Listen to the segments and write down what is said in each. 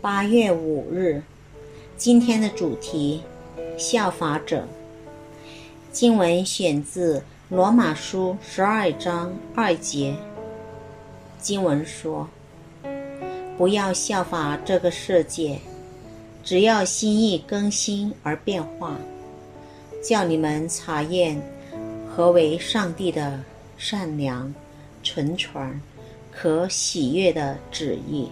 8月5日，今天的主题：效法者。经文选自罗马书12章2节。经文说：不要效法这个世界，只要心意更新而变化，叫你们查验何为上帝的善良、纯全、可喜悦的旨意。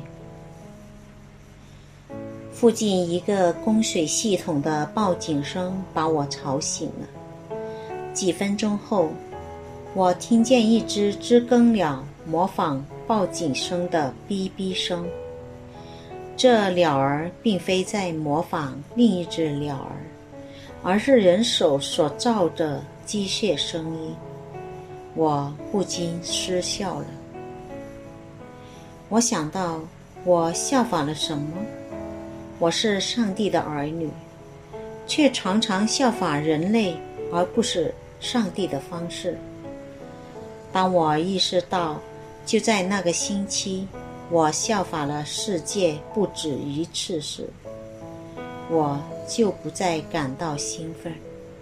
附近一个供水系统的报警声把我吵醒了。几分钟后，我听见一只知更鸟模仿报警声的哔哔声。这鸟儿并非在模仿另一只鸟儿，而是人手所造的机械声音。我不禁失笑了。我想到，我效仿了什么？我是上帝的儿女，却常常效法人类，而不是上帝的方式。当我意识到，就在那个星期，我效法了世界不止一次时，我就不再感到兴奋。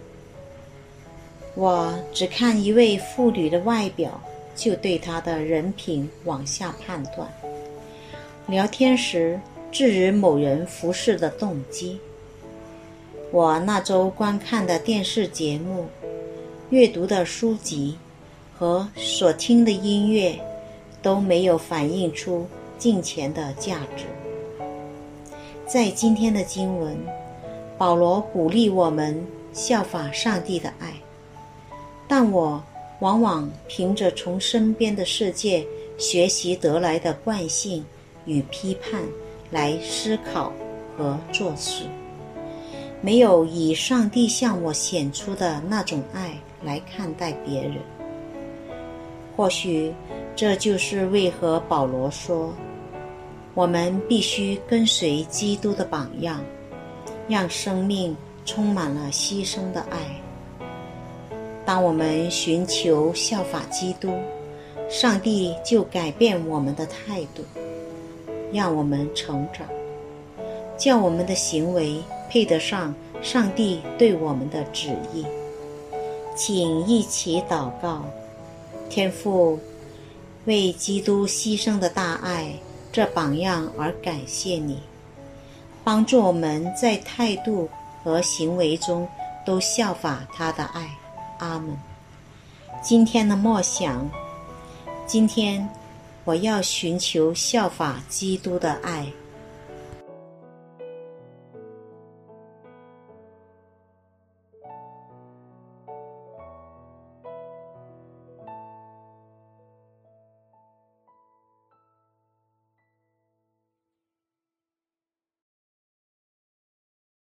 我只看一位妇女的外表，就对她的人品往下判断。聊天时，质疑某人服侍的动机。我那周观看的电视节目、阅读的书籍和所听的音乐都没有反映出敬虔的价值。在今天的经文，保罗鼓励我们效法上帝的爱，但我往往凭着从身边的世界学习得来的惯性与批判来思考和做事，没有以上帝向我显出的那种爱来看待别人。或许这就是为何保罗说，我们必须跟随基督的榜样，让生命充满了牺牲的爱。当我们寻求效法基督，上帝就改变我们的态度，让我们成长，叫我们的行为配得上上帝对我们的旨意。请一起祷告。天父，为基督牺牲的大爱这榜样而感谢你，帮助我们在态度和行为中都效法他的爱。阿们。今天的默想，今天我要寻求效法基督的爱。